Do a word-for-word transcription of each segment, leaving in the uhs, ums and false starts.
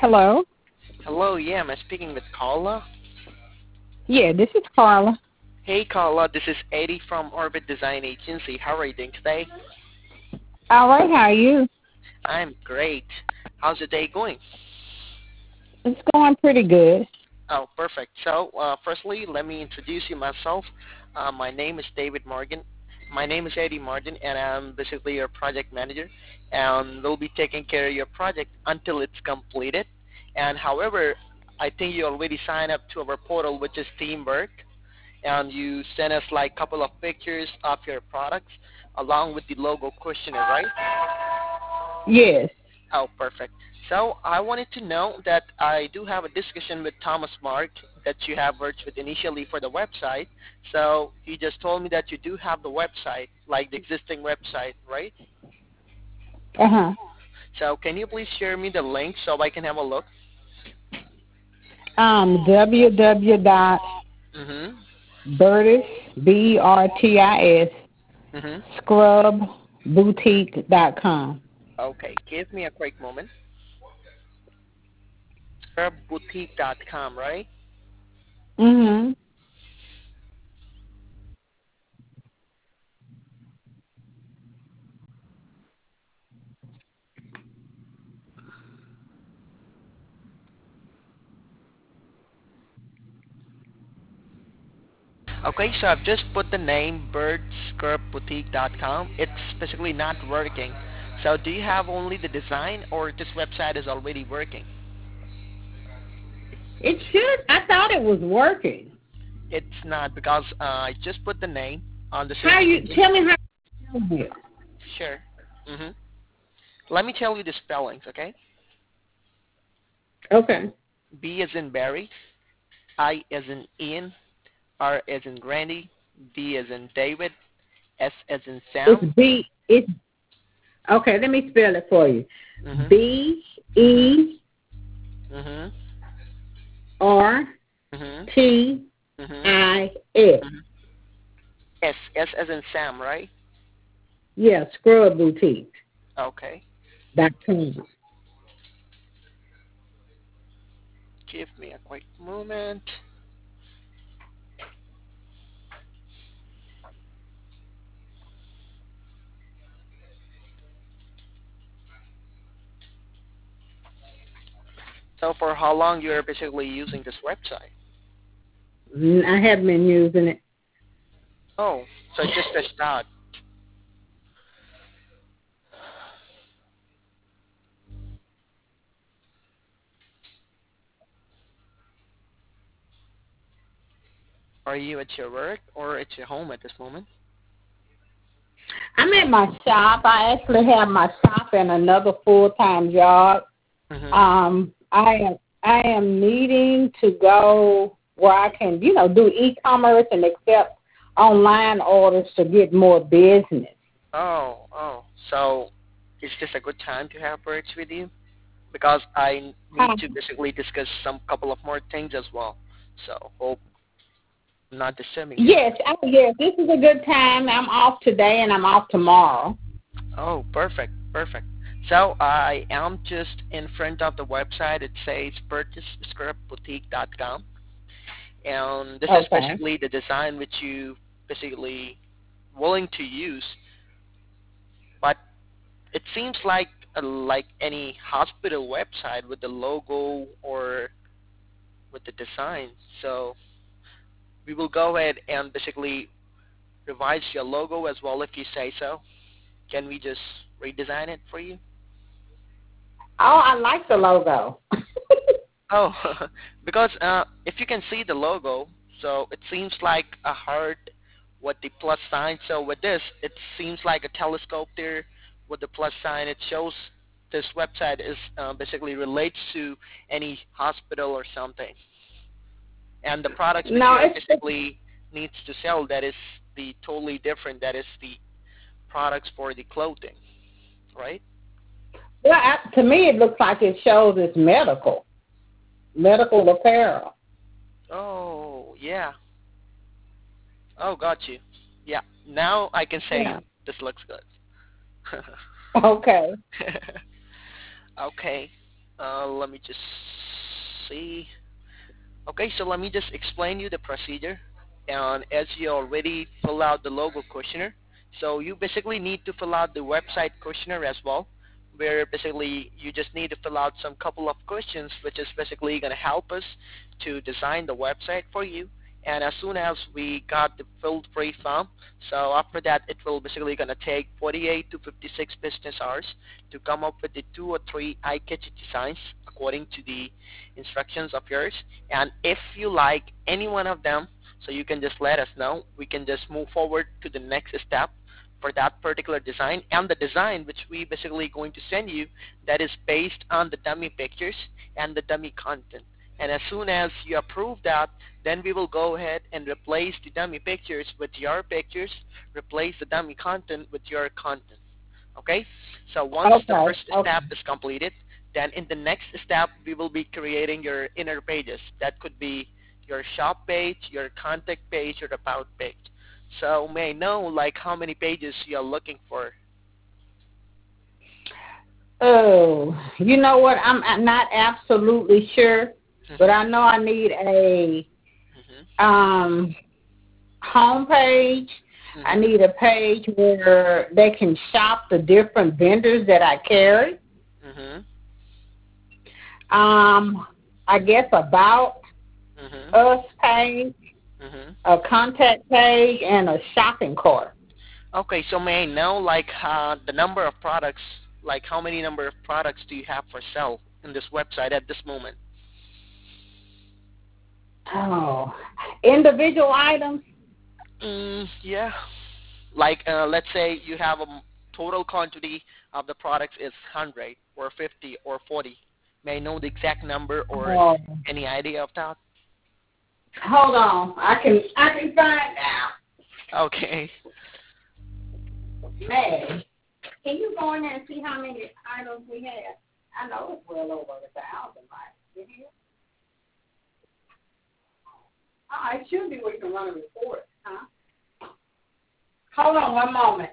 Hello. Hello, yeah, am I speaking with Carla? Yeah, this is Carla. Hey, Carla, this is Eddie from Orbit Design Agency. How are you doing today? All right, how are you? I'm great. How's your day going? It's going pretty good. Oh, perfect. So, uh, firstly, let me introduce you myself. Uh, my name is David Morgan. My name is Eddie Martin, and I'm basically your project manager. And we'll be taking care of your project until it's completed. And however, I think you already signed up to our portal, which is Teamwork, and you sent us like a couple of pictures of your products along with the logo questionnaire, right? Yes. Oh, perfect. So I wanted to know that I do have a discussion with Thomas Mark that you have worked with initially for the website. So he just told me that you do have the website, like the existing website, right? Uh-huh. So can you please share me the link so I can have a look? Um, www dot Mm-hmm. Bertis, B E R T I S, Mm-hmm. scrub boutique dot com. Okay, give me a quick moment. scrub boutique dot com, right? Mm-hmm. Okay, so I've just put the name bird scrub boutique dot com. It's basically not working. So do you have only the design or this website is already working? It should. I thought it was working. It's not because uh, I just put the name on the How search you, engine. tell me how you spell it. Sure. Mm-hmm. Let me tell you the spellings, okay? Okay. B as in Barry, I as in Ian, R as in Randy, D as in David, S as in It's Sam. B, it's, okay, let me spell it for you. Mm-hmm. B E Mm-hmm. R Mm-hmm. T Mm-hmm. I S. Mm-hmm. S, S as in Sam, right? Yeah, scrub boutique Okay. dot com. Give me a quick moment. So for how long you're basically using this website? Mm, I haven't been using it. Oh, so just a start. Are you at your work or at your home at this moment? I'm at my shop. I actually have my shop and another full-time job. Mm-hmm. Um, I am I am needing to go where I can, you know, do e-commerce and accept online orders to get more business. Oh, oh. So is this a good time to have words with you? Because I need Um, to basically discuss some couple of more things as well. So hope I'm not disturbing you. yes, oh, yes, this is a good time. I'm off today and I'm off tomorrow. Oh, perfect, perfect. So I am just in front of the website. It says purchase scrub boutique dot com. And this is Okay. basically the design which you basically willing to use, but it seems like uh, like any hospital website with the logo or with the design. So we will go ahead and basically revise your logo as well if you say so. Can we just redesign it for you? Oh, I like the logo. Oh, because uh, if you can see the logo, so it seems like a heart with the plus sign. So with this, it seems like a telescope there with the plus sign. It shows this website is uh, basically relates to any hospital or something. And the products which No, you it's basically needs to sell, that is the totally different. That is the products for the clothing, right? well, I, to me it looks like it shows it's medical, medical apparel. Oh, yeah. Oh, got you. Yeah. Now I can say Yeah. this looks good. Okay. Okay. Uh, let me just see. Okay, so let me just explain you the procedure. And as you already fill out the logo questionnaire, so you basically need to fill out the website questionnaire as well, where basically you just need to fill out some couple of questions, which is basically going to help us to design the website for you. And as soon as we got the filled free form, so after that it will basically going to take forty-eight to fifty-six business hours to come up with the two or three eye-catchy designs according to the instructions of yours. And if you like any one of them, so you can just let us know. We can just move forward to the next step for that particular design. And the design which we basically going to send you, that is based on the dummy pictures and the dummy content. And as soon as you approve that, then we will go ahead and replace the dummy pictures with your pictures, replace the dummy content with your content. Okay? So once the Okay. first Okay. step is completed, then in the next step, we will be creating your inner pages. That could be your shop page, your contact page, your about page. So may I know like how many pages you are looking for? Oh, you know what? I'm I'm not absolutely sure, but Mhm. I know I need a Mhm. um home page. I Mhm. need a page where they can shop the different vendors that I carry. Mhm. Um, I guess about Mhm. us page, Mhm. a contact page, and a shopping cart. Okay, so may I know like uh, the number of products, like how many number of products do you have for sale in this website at this moment? Oh, individual items. Mm, yeah. Like uh, let's say you have a m- total quantity of the products is one hundred or fifty or forty. May I know the exact number or Oh, any idea of that? hold on. I can I can find out. Okay. May, can you go in there and see how many items we have? I know it's well over a thousand, right? Did you? Oh, it should be we can run a report, huh? Hold on one moment.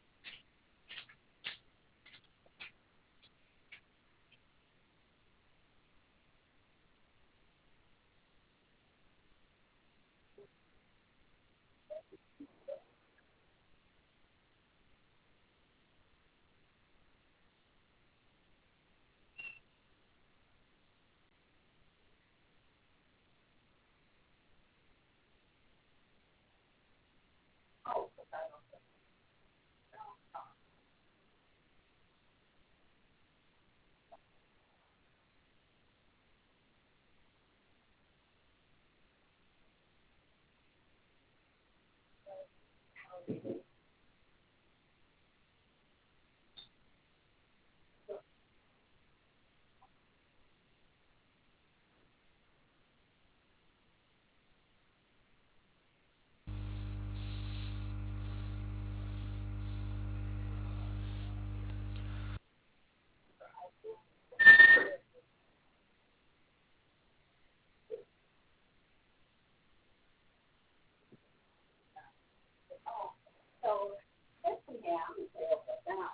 So, let's see here. I'm going to say over a thousand.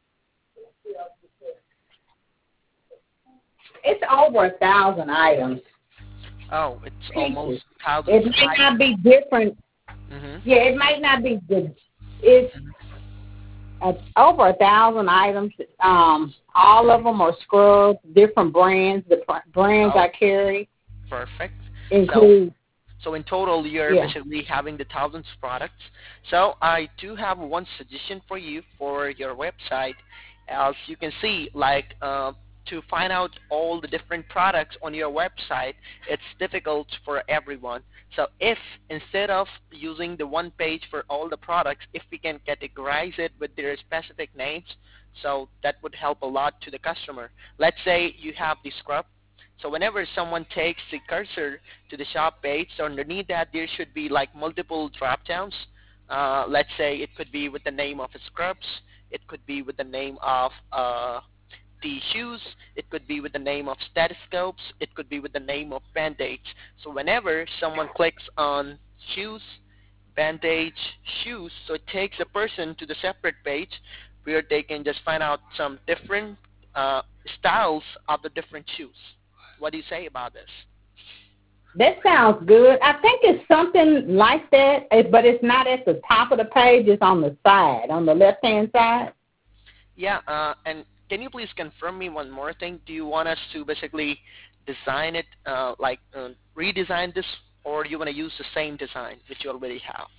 It's over a thousand items, Oh, it's almost pieces. thousands It of may items. not be different. Mhm. Yeah, it might not be good. It's uh, over a thousand items. Um, all of them are scrubs, different brands. The pr- brands Oh, I carry perfect. So include, So in total, you're yeah. basically having the thousands of products. So I do have one suggestion for you for your website. As you can see, like uh, to find out all the different products on your website, it's difficult for everyone. So if instead of using the one page for all the products, if we can categorize it with their specific names, so that would help a lot to the customer. Let's say you have the scrub. So whenever someone takes the cursor to the shop page. So underneath that, there should be like multiple drop downs. Uh, let's say it could be with the name of scrubs. It could be with the name of uh, the shoes. It could be with the name of stethoscopes. It could be with the name of band-aids. So whenever someone clicks on shoes, bandage, shoes, so it takes a person to the separate page where they can just find out some different uh, styles of the different shoes. What do you say about this? That sounds good. I think it's something like that, eh, but it's not at the top of the page. It's on the side, on the left-hand side. Yeah, uh, and can you please confirm me one more thing? Do you want us to basically design it, uh, like uh, redesign this, or do you want to use the same design which you already have?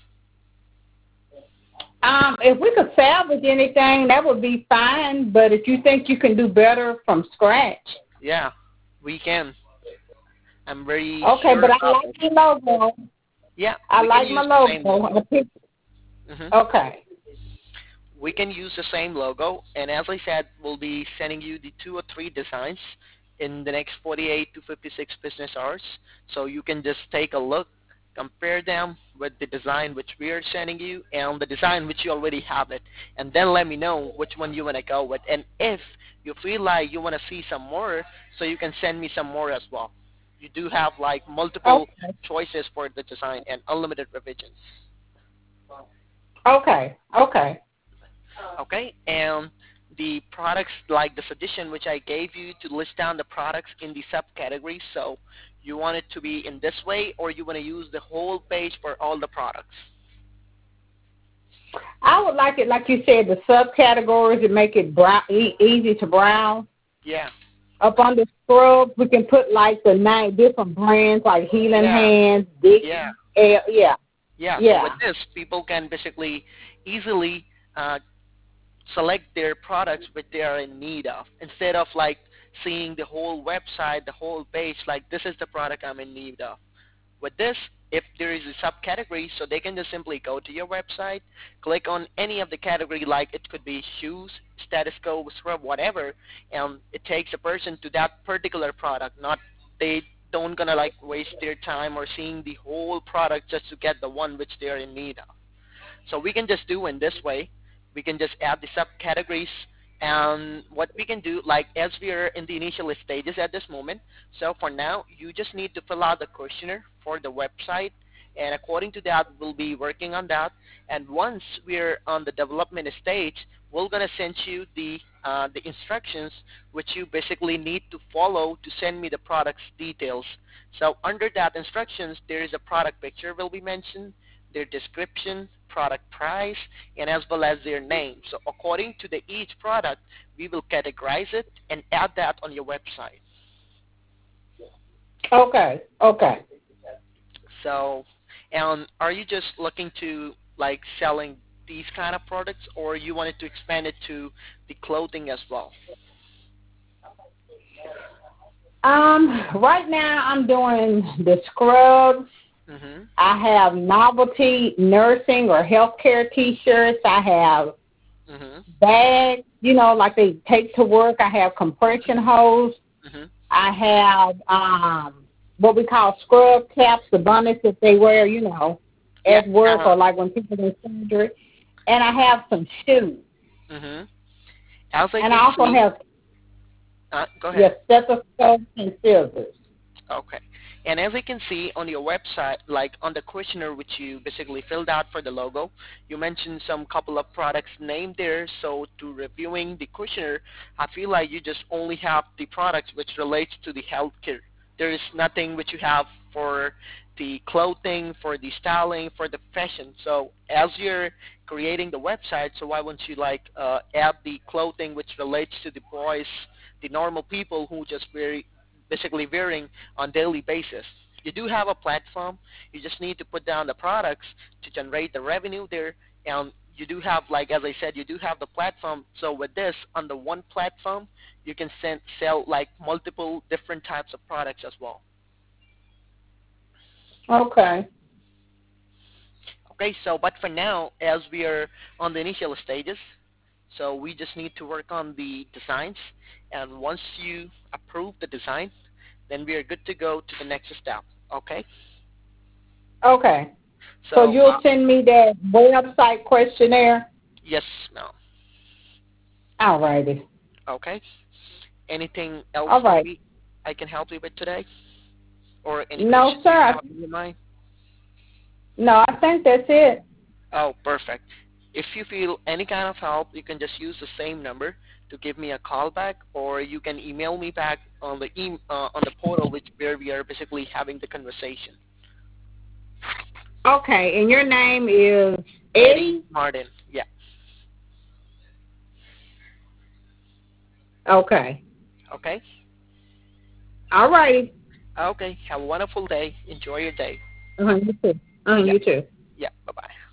Um, if we could salvage anything, that would be fine. But if you think you can do better from scratch, Yeah, we can. I'm very okay. sure But I about like it. your logo. Yeah, I we can like my use the same logo. logo. I pick- hmm Okay. We can use the same logo, and as I said, we'll be sending you the two or three designs in the next forty-eight to fifty-six business hours. So you can just take a look, compare them with the design which we are sending you and the design which you already have it, and then let me know which one you want to go with. And if you feel like you want to see some more, so you can send me some more as well. You do have like multiple Okay. choices for the design and unlimited revisions. Okay. Okay. Okay, and the products, like the suggestion which I gave you to list down the products in the subcategories, so you want it to be in this way, or you want to use the whole page for all the products? I would like it, like you said, the subcategories to make it brown, e- easy to browse. Yeah, Up on the scrub, we can put like the nine different brands, like Healing yeah, Hands, Dick, yeah, L, yeah, yeah. So with yeah. this, people can basically easily uh, select their products which they are in need of, instead of like seeing the whole website, the whole page, like this is the product I'm in need of. With this, if there is a subcategory, so they can just simply go to your website, click on any of the category, like it could be shoes, status quo, scrub, whatever, and it takes a person to that particular product. Not they don't gonna like waste their time or seeing the whole product just to get the one which they are in need of. So we can just do in this way. We can just add the subcategories, and what we can do, like as we are in the initial stages at this moment, so for now, you just need to fill out the questionnaire for the website, and according to that, we'll be working on that. And once we're on the development stage, we're gonna send you the uh, the instructions which you basically need to follow to send me the product's details. So under that instructions, there is a product picture will be mentioned, their description, product price, and as well as their name. So according to the each product, we will categorize it and add that on your website. Okay, okay. So, and are you just looking to like selling these kind of products, or you wanted to expand it to the clothing as well? Um, right now I'm doing the scrubs. Mhm. I have novelty nursing or healthcare T-shirts. I have Mhm. bags, you know, like they take to work. I have compression hose. Mhm. I have um what we call scrub caps, the bonnets that they wear, you know, Yeah. at work Uh-huh. or like when people in surgery. And I have some shoes. Mhm. As I And I can also see, have uh, go ahead. your stethoscopes and scissors. Okay. And as I can see on your website, like on the questionnaire which you basically filled out for the logo, you mentioned some couple of products named there. So to reviewing the questionnaire, I feel like you just only have the products which relates to the healthcare. There is nothing which you have for the clothing, for the styling, for the fashion. So as you're creating the website, so why wouldn't you like uh, add the clothing which relates to the boys, the normal people who just wear basically wearing on daily basis. You do have a platform. You just need to put down the products to generate the revenue there. And you do have, like as I said, you do have the platform. So with this, on the one platform, you can send, sell like multiple different types of products as well. Okay. Okay, so but for now, as we are on the initial stages, so we just need to work on the designs. And once you approve the design, then we are good to go to the next step. Okay? Okay. So So, you'll uh, send me that website questionnaire? yes, ma'am. All righty. Okay. Anything else All right. maybe I can help you with today? Or any No, questions sir. you I, have in your mind? no, I think that's it. Oh, perfect. If you feel any kind of help, you can just use the same number to give me a call back, or you can email me back on the e- uh, on the portal, which where we are basically having the conversation. Okay, and your name is Eddie Eddie? Martin. Yeah. Okay. Okay. All righty. Okay. Have a wonderful day. Enjoy your day. Uh-huh, you too. Uh-huh, Yeah. you too. Yeah. Bye bye.